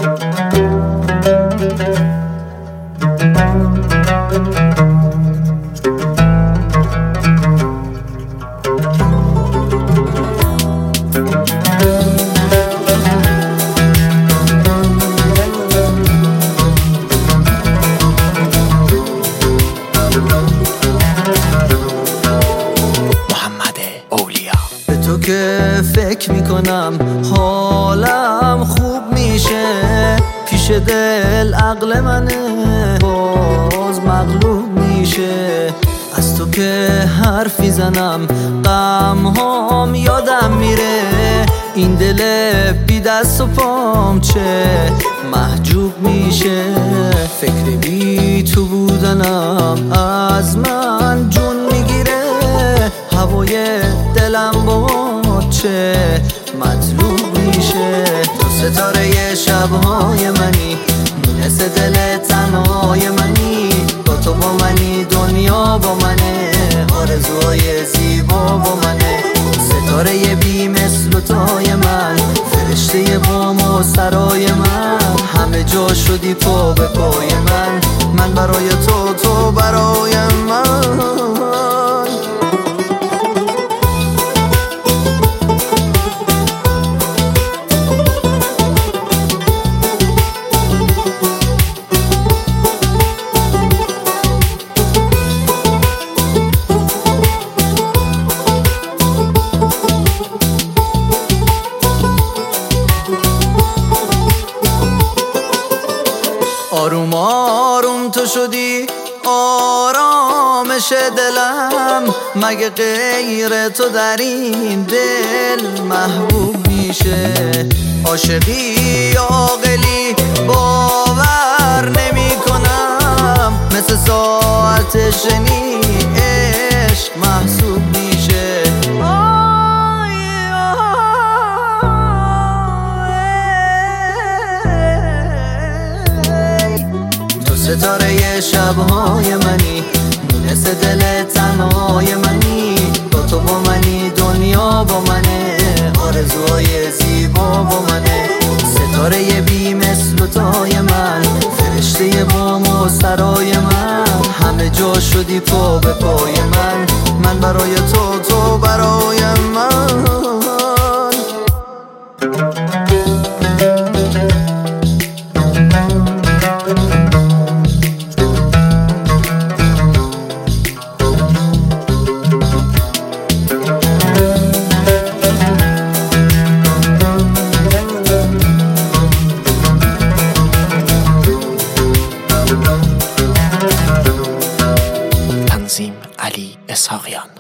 تو که فکر میکنم حالم خوب میشه، پیش دل عقل منه باز مغلوب میشه. از تو که حرفی زنم غم هام یادم میره، این دل بی دست و پام چه محجوب میشه. فکر بی تو بودنم از من جون میگیره، هوای دلم با چه مطلوب میشه. تو ستاره شبهای منی، مثل دل تنهای منی، تو با منی دنیا با منه، آرزوهای زیبا با منه. ستاره بی مثل و تای من، فرشته بام و سرای من، همه جا شدی پا به پای من، من برای تو تو برای من. آروم آروم تو شدی آرامش دلم، مگه غیر تو در این دل محبوب میشه. عاشقی عاقلی باور نمی کنم، مثل ساعت شنی عشق محسوب میشه. ستاره شبهای منی، مثل دل تنهای منی، تو با منی دنیا با منه، آرزوهای زیبا با منه. ستاره بی مثل و تای من، فرشته بام و سرای من، همه جا شدی پا به پای من، من برای تو تو برای من. علی اسحاقیان.